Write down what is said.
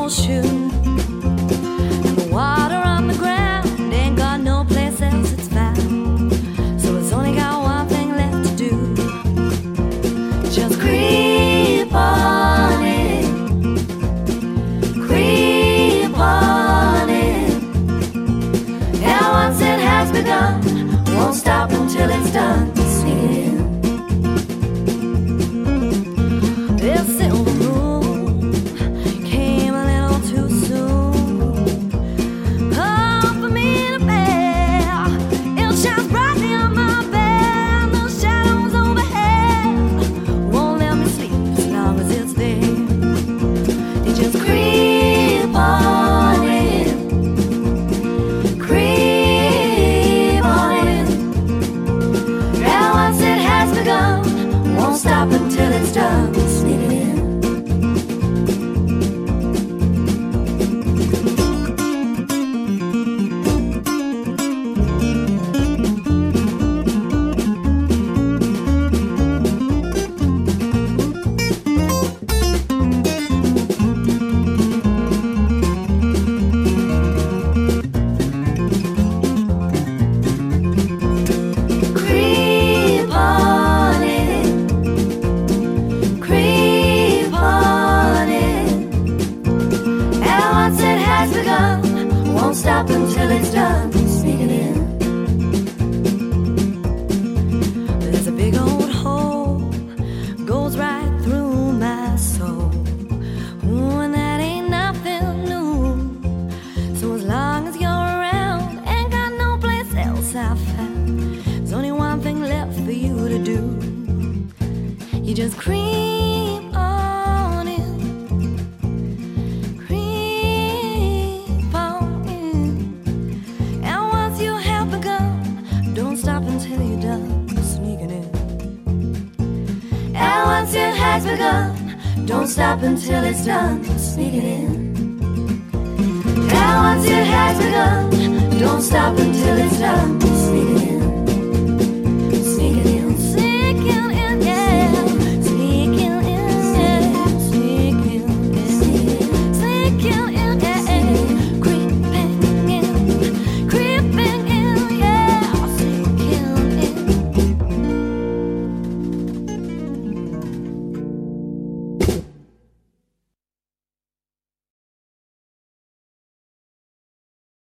ocean. And the water on the ground ain't got no place else it's found. So it's only got one thing left to do. Just creep on in. Creep on in. And once it has begun, won't stop until it's done. Sneak it in. This silver moon came a little too soon. Oh, for me to bear. It shines brightly on my bed. Those shadows overhead won't let me sleep as long as it's there. You just creep on in. Creep on in. And once it has begun, won't stop until it's done. Sneak it in. Creep on in. Creep on in. And once it has begun, won't stop until it's done. Sneak it in. There's a big old hole goes right through my soul. Ooh, and that ain't nothing new. So as long as you're around, ain't got no place else I found. There's only one thing left for you to do. You just creep on in. Creep on in. And once you have begun, don't stop until you're done sneaking in. And once it has begun, don't stop until it's done sneaking in. And once it has begun, don't stop until it's done sneaking in. Sneaking in, sneaking in, yeah. Sneaking in, yeah. Sneaking in, sneaking in.